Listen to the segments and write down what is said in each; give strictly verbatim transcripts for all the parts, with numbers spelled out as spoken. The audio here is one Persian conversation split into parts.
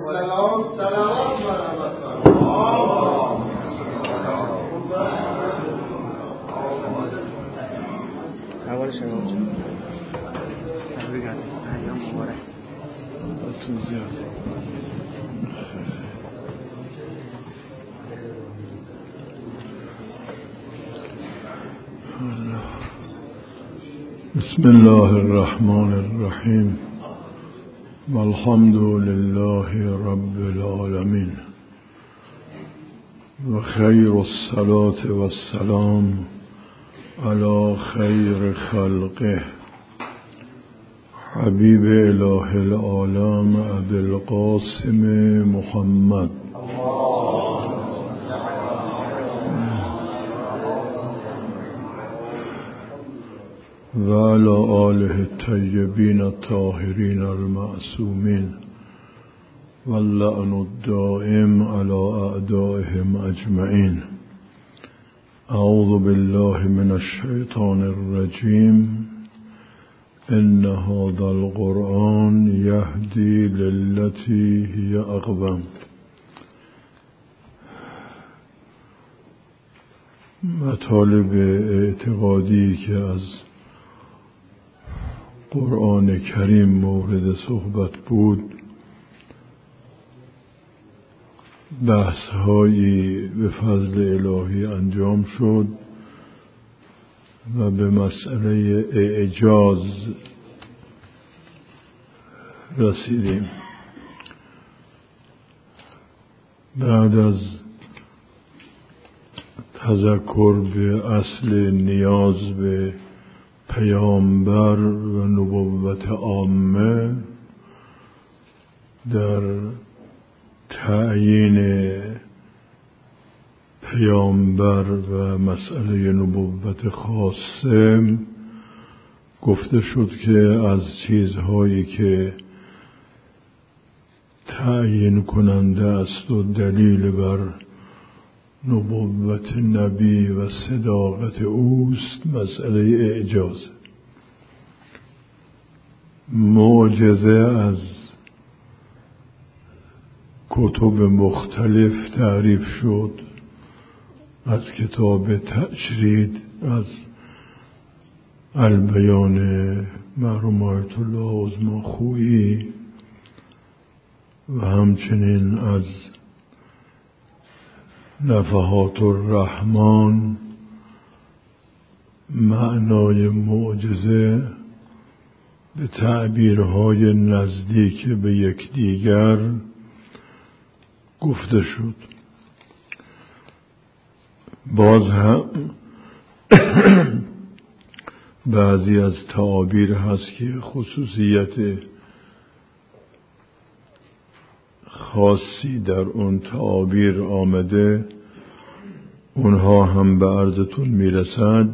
السلام سلامات مرحمت اول شما تبریک از ایام مبارک بسم زیاد بسم الله الرحمن الرحیم والحمد لله رب العالمین و خیر الصلاة والسلام علی خیر خلقه حبیب اله العالم ابی القاسم محمد و علی آله الطیبین الطاهرین المعصومین واللعن الدائم علی اعدائهم اجمعین. اعوذ بالله من الشیطان الرجیم. ان هذا القرآن یهدی للتی هی اقوم. مطالب اعتقادی که از قرآن کریم مورد صحبت بود، بحث هایی به فضل الهی انجام شد و به مسئله اعجاز رسیدیم. بعد از تذکر به اصل نیاز به پیامبر و نبوت عامه در تعیین پیامبر و مسئله نبوت خاصه، گفته شد که از چیزهایی که تعیین کننده است و دلیل بر نبوت نبی و صداقت اوست مسئله اعجاز. معجزه از کتب مختلف تعریف شد، از کتاب تشرید از البیان مرحوم آیت الله عظمی خویی و همچنین از نفحات الرحمن معنای معجزه به تعبیرهای نزدیک به یکدیگر گفته شد. باز هم بعضی از تعابیر هست که خصوصیت خاصی در اون تعابیر آمده، اونها هم به عرضتون میرسد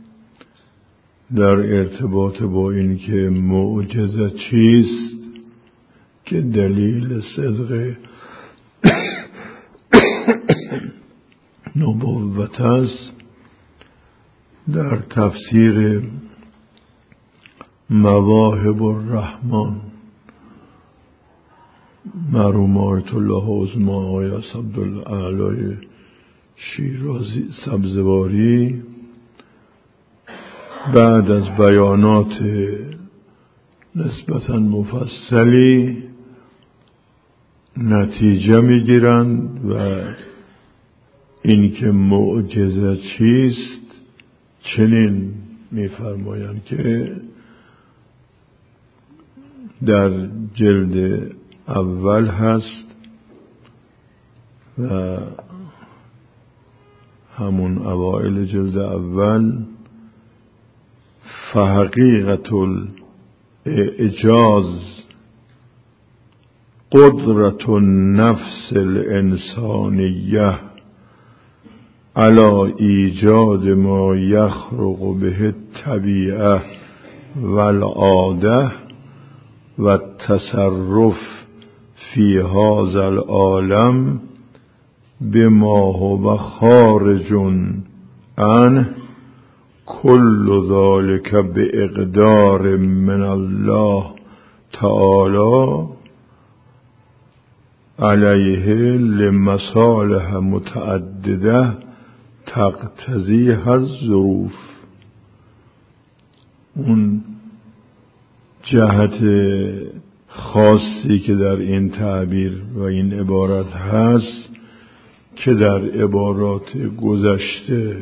در ارتباط با این که معجزه چیست که دلیل صدق نبوت است. در تفسیر مواهب الرحمن مرحوم آیت الله عظمی آقای اسدالله شیرازی سبزواری بعد از بیانات نسبتاً مفصلی نتیجه میگیرند و اینکه معجزه چیست چنین میفرمایند که در جلد اول هست و همون اوائل جلد اول، فحقیقت الاعجاز قدرت النفس الانسانیه علی ایجاد ما یخرق به الطبیعه والعاده و التصرف فی هذا العالم بما هو خارج عنه کل ذلك باقدار من الله تعالی علیه لمصالح متعدده تقتضیها الظروف. اون جهت خاصی که در این تعبیر و این عبارت هست که در عبارات گذشته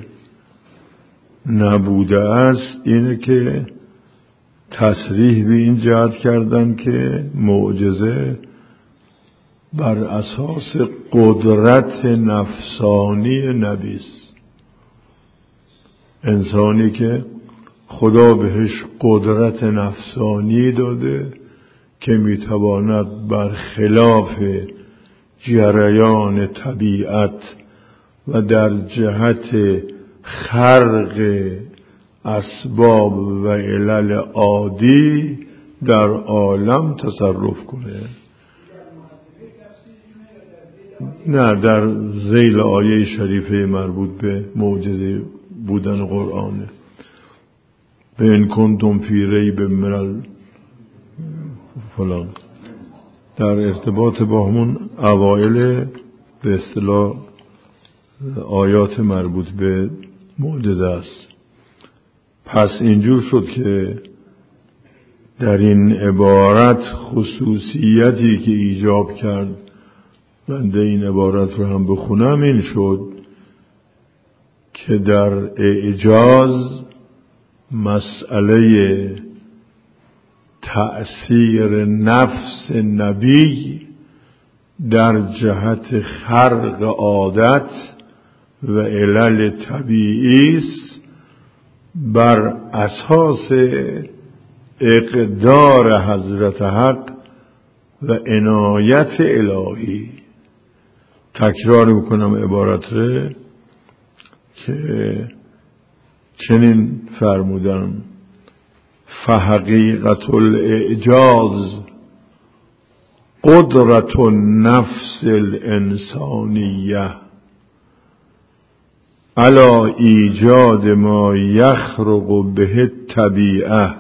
نبوده است، اینه که تصریح به این جهت کردن که معجزه بر اساس قدرت نفسانی نبی است. انسانی که خدا بهش قدرت نفسانی داده که میتواند بر خلاف جریان طبیعت و در جهت خرق اسباب و علل عادی در عالم تصرف کنه. نه، در ذیل آیه شریفه مربوط به معجزه بودن قرآنه. به این کنتم فی ریب من فلان، در ارتباط با همون اوایل به اصطلاح آیات مربوط به معجزه است. پس اینجور شد که در این عبارت خصوصیتی که ایجاب کرد، بنده این عبارت رو هم بخونم، این شد که در اعجاز مسئله تأثیر نفس نبی در جهت خرق عادت و علل طبیعی است بر اساس اقدار حضرت حق و عنایت الهی. تکرار میکنم عبارت رو که چنین فرمودم: فحقیقت الاعجاز قدرت النفس الانسانیه علی ایجاد ما یخرق به الطبیعه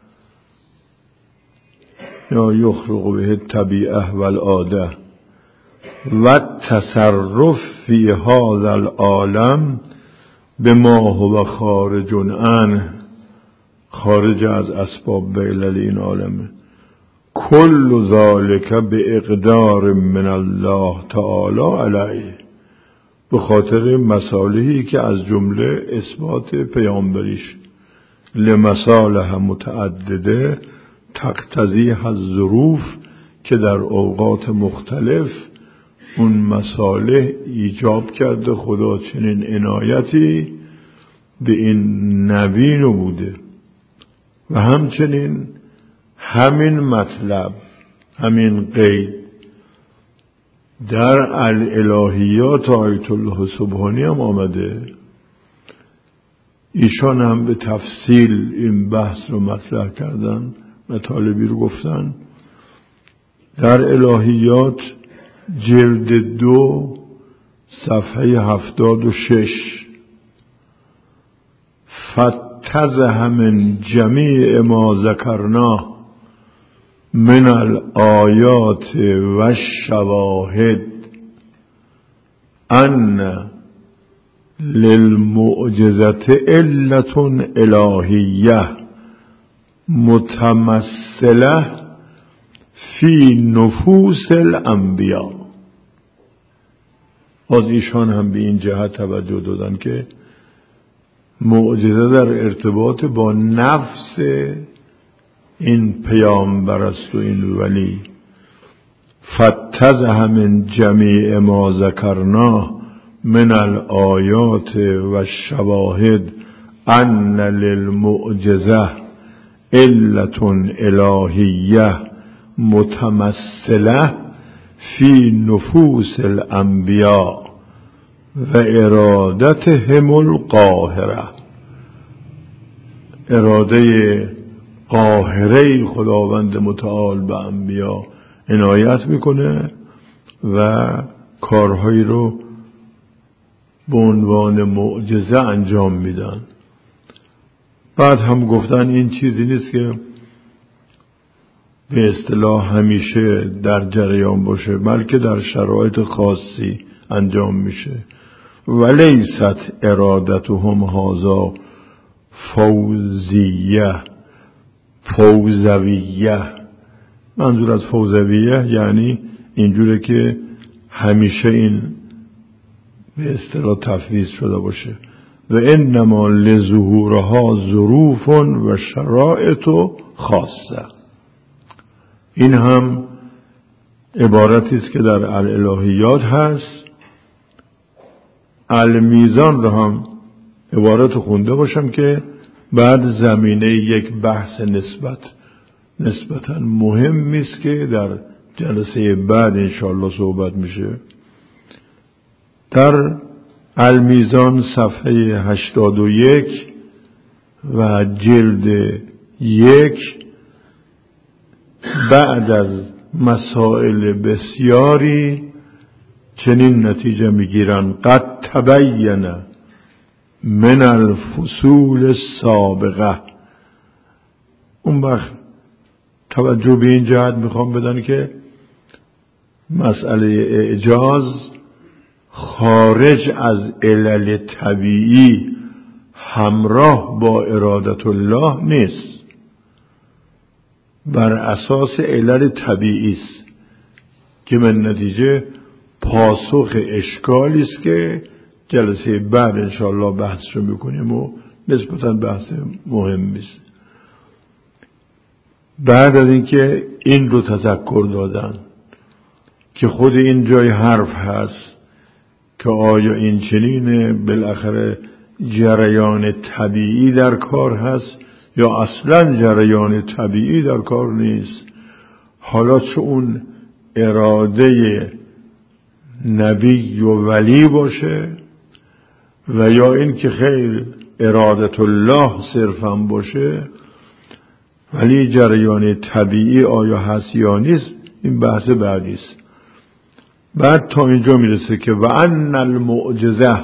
یا یخرق به الطبیعه والعاده و تصرف فی هذا العالم بما هو خارج عنه، خارج از اسباب و علل این عالمه. کل ذالک به اقدار من الله تعالی علیه، به خاطر مصالحی که از جمله اثبات پیامبریش لمصالح متعدده تقتضیها الظروف، که در اوقات مختلف اون مصالح ایجاب کرده خدا چنین عنایتی به این نبی نبوده. و همچنین همین مطلب، همین قید در الالهیات آیت الله سبحانی هم آمده. ایشان هم به تفصیل این بحث رو مطرح کردن، مطالبی رو گفتن. در الهیات جلد دو صفحه هفتاد و شش: فتزه من جمیع ما ذکرنا من الآیات و الشواهد ان للمعجزة علة الهیه متمثله فی نفوس الانبیاء. از ایشان هم به این جهت توجه دادن که معجزه در ارتباط با نفس این پیامبر است و این ولی. فتزه من جمیع ما ذکرنا من الآیات و الشواهد ان للمعجزه علة الهیه متمثله فی نفوس الانبیاء و ارادتهم القاهره. اراده قاهره خداوند متعال به انبیا عنایت میکنه و کارهایی رو به عنوان معجزه انجام میدن. بعد هم گفتن این چیزی نیست که به اصطلاح همیشه در جریان باشه، بلکه در شرایط خاصی انجام میشه. ولیست ارادتهم هذا فوزیه فوزویه. منظور از فوزویه یعنی اینجوره که همیشه این به اصطلاح تفویض شده باشه. و انما لظهورها ظروف و شرایط خاصه. این هم عبارتی است که در الالهیات هست. المیزان رو هم عبارت خونده باشم که بعد زمینه یک بحث نسبت نسبتاً مهمی است که در جلسه بعد انشاءالله صحبت میشه. در المیزان صفحه هشتاد و یک و جلد یک بعد از مسائل بسیاری چنین نتیجه میگیرن: قد تبین من الفصول السابقه. اون وقت توجه به این جهت میخوام بدن که مسئله اعجاز خارج از علل طبیعی همراه با ارادت الله نیست، بر اساس علل طبیعی است که من نتیجه پاسخ اشکالی است که جلسه بعد انشاءالله بحثشو میکنیم و نسبتاً بحث مهمی است. بعد از اینکه این رو تذکر دادن که خود این جای حرف هست که آیا این چنینه بالاخره جریان طبیعی در کار هست یا اصلا جریان طبیعی در کار نیست، حالا چه اون اراده نبی و ولی باشه و یا این که خیر ارادت الله صرفا باشه، ولی جریان طبیعی آیا هست یا نیست این بحث بعدی است. بعد تا اینجا میرسه که و ان المعجزه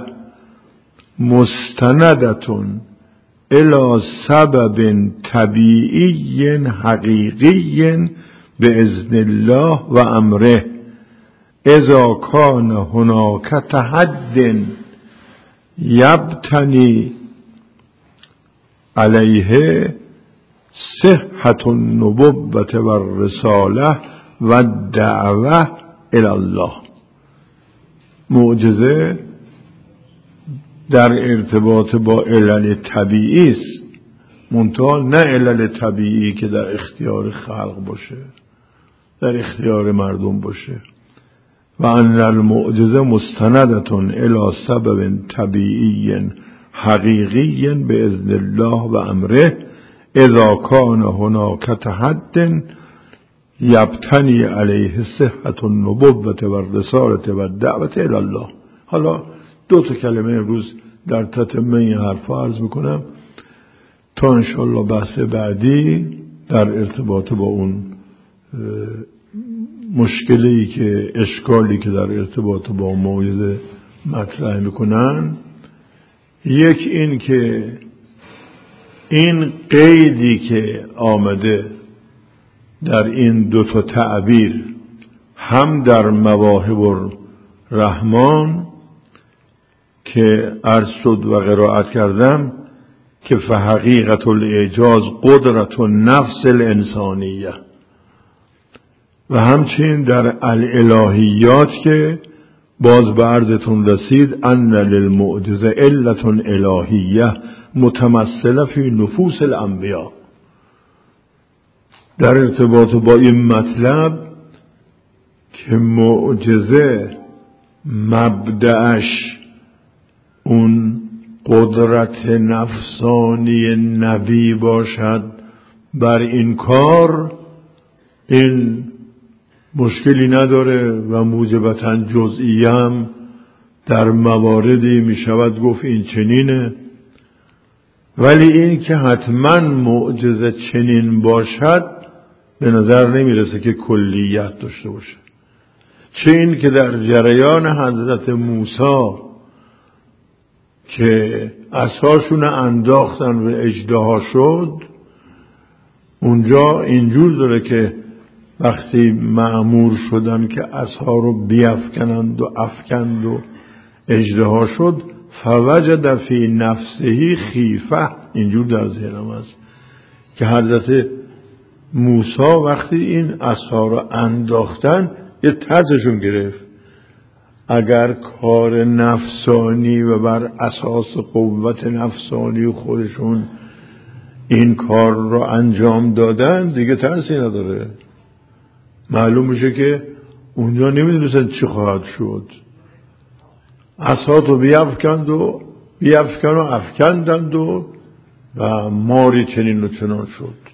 مستندتون الی سبب طبیعی حقیقی به اذن الله و امره اذا کان هناک تحد یبتنی علیه صحت النبوة و الرساله و دعوه الی الله. معجزه در ارتباط با علل طبیعی است، منتها نه علل طبیعی که در اختیار خلق باشه، در اختیار مردم باشه. و ان المعجزه مستندتون الی سبب طبیعی حقیقی به اذن الله و امره اذا کان هناک تحد یبتنی علیه صحت النبوة و الرسالة و دعوة الی الله. حالا دو تا کلمه امروز در تتمه این حرف عرض میکنم تا انشاءالله بحث بعدی در ارتباط با اون مشکلی که اشکالی که در ارتباط با موعظه مطرح میکنن. یک این که این قیدی که آمده در این دو تا تعبیر، هم در مواهب الرحمن که عرض شد و قرائت کردم که فحقیقت الاعجاز قدرت النفس الانسانیه، و همچنین در الالهیات که باز به عرضتون رسید ان للمعجزه علت الهیه متمثله فی نفوس الانبیاء. در ارتباط با این مطلب که معجزه مبدأش اون قدرت نفسانی نبی باشد بر این کار، این مشکلی نداره و موجبتاً جزئیم در مواردی می شود گفت این چنینه. ولی این که حتما معجزه چنین باشد به نظر نمی رسه که کلیت داشته باشه. چه این که در جریان حضرت موسی که عصاشون انداختن و اژدها شد، اونجا اینجور داره که وقتی مأمور شدن که عصا رو بیفکنند و افکند و اژدها شد، فوجد فی نفسه خیفه، اینجور در ذهنم است که حضرت موسی وقتی این عصا رو انداختن یه ترسشون گرفت. اگر کار نفسانی و بر اساس قوت نفسانی خودشون این کار رو انجام دادن دیگه ترسی نداره. معلوم میشه که اونجا نمیدونستن چی خواهد شد. عصا تو بیفکند و بیفکن و افکندند و و ماری چنین و چنان شد.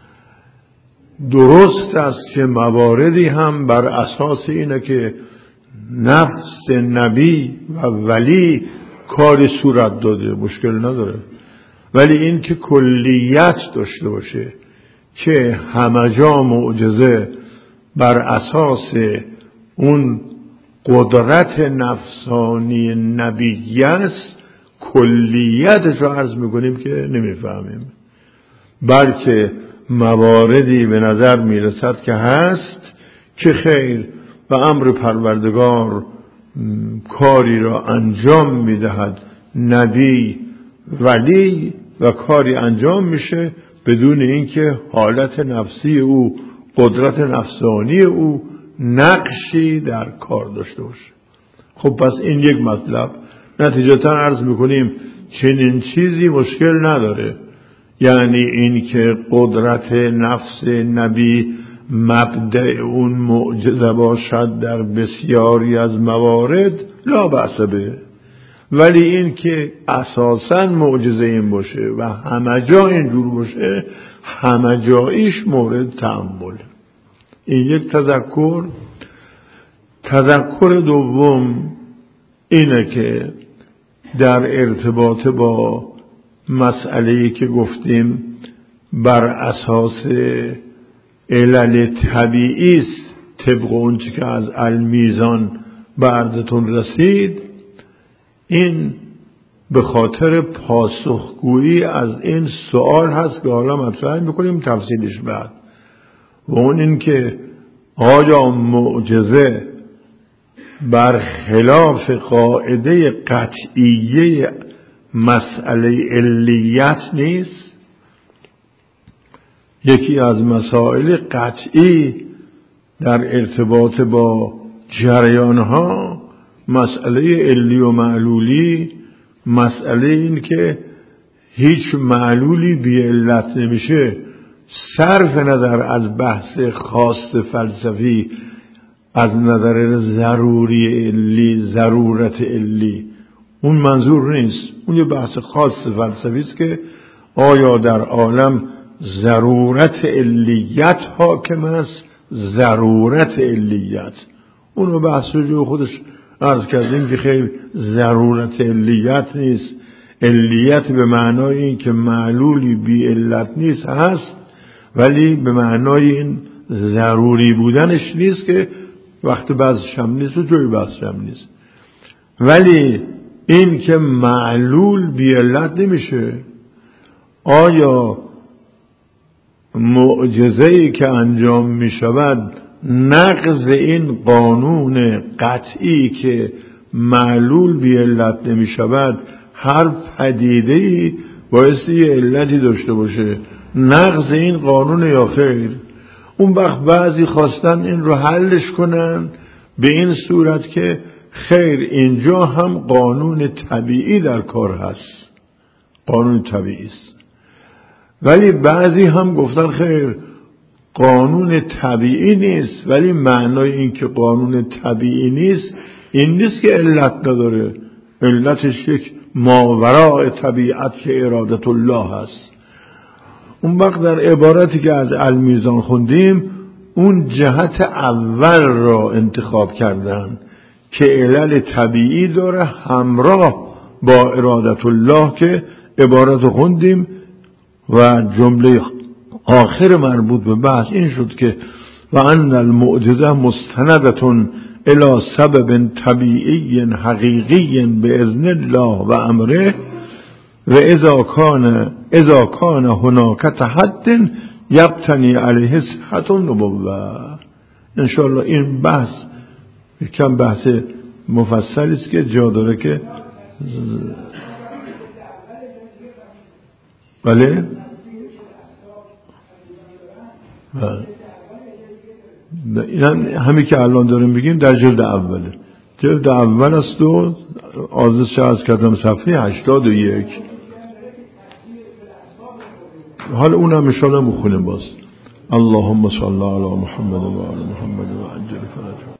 درست است که مواردی هم بر اساس اینه که نفس نبی و ولی کاری صورت داده، مشکل نداره، ولی این که کلیت داشته باشه که همه جا معجزه بر اساس اون قدرت نفسانی نبی است، کلیتش رو عرض میکنیم که نمیفهمیم، بلکه مواردی به نظر میرسد که هست که خیر و امر پروردگار کاری را انجام میدهد، نبی ولی و کاری انجام میشه بدون اینکه حالت نفسی او، قدرت نفسانی او نقشی در کار داشته باشه. خب پس این یک مطلب. نتیجتا عرض میکنیم چنین چیزی مشکل نداره، یعنی این که قدرت نفس نبی مبدأ اون معجزه باشد در بسیاری از موارد لا بأس به، ولی این که اساساً معجزه این باشه و همه جا اینجور باشه، همه جاییش مورد تأمل. این یک تذکر. تذکر دوم اینه که در ارتباط با مسئله‌ای که گفتیم بر اساس علل طبیعی است، طبق اونچه که از المیزان به عرضتون رسید، این به خاطر پاسخگویی از این سوال هست که حالا مطرح میکنیم تفصیلش بعد، و اون این که آیا معجزه بر خلاف قاعده قطعیه مسئله علیت نیست؟ یکی از مسائل قطعی در ارتباط با جریانها مسئله علی و معلولی، مسئله این که هیچ معلولی بی علت نمیشه، صرف نظر از بحث خاص فلسفی، از نظر ضروری علی، ضرورت علی، اون منظور نیست. اون یه بحث خاص فلسفی است که آیا در عالم ضرورت علیت حاکم است، ضرورت علیت. اونو بحث رو خودش عرض کردیم که خیلی ضرورت علیت نیست. علیت به معنای این که معلولی بی علت نیست هست، ولی به معنای این ضروری بودنش نیست که وقت بحثش هم نیست و جوی بحثش هم نیست. ولی این که معلول بی علت نمیشه. آیا معجزه‌ای که انجام می شود نقض این قانون قطعی که معلول بی علت نمی شود، هر پدیده‌ای بایستی یه علتی داشته باشه، نقض این قانون یا خیر؟ اون وقت بعضی خواستن این رو حلش کنن به این صورت که خیر اینجا هم قانون طبیعی در کار هست، قانون طبیعی است، ولی بعضی هم گفتن خیر قانون طبیعی نیست، ولی معنای این که قانون طبیعی نیست این نیست که علت نداره، علتش یک ماوراء طبیعت که ارادت الله هست. اون وقت در عبارتی که از المیزان خوندیم اون جهت اول را انتخاب کردن که علل طبیعی داره همراه با ارادت الله، که عبارت خوندیم و جمله آخر مربوط به بحث این شد که و ان المعجزه مستندتون الى سبب طبیعی حقیقی باذن الله و امره و اذا کان اذا کان هناک تحد یبتنی علیه صحت النبوه. انشاءالله این بحث یکم بحث مفصلی است که جا داره که بله این هم همی که الان داریم بگیم در جلد اوله، جلد اول است و آدرسش از کردم صفحه هشتاد و یک. حالا اونم انشاءالله مخونیم باز. اللهم صل علی محمد و آل محمد و عجل فرجهم.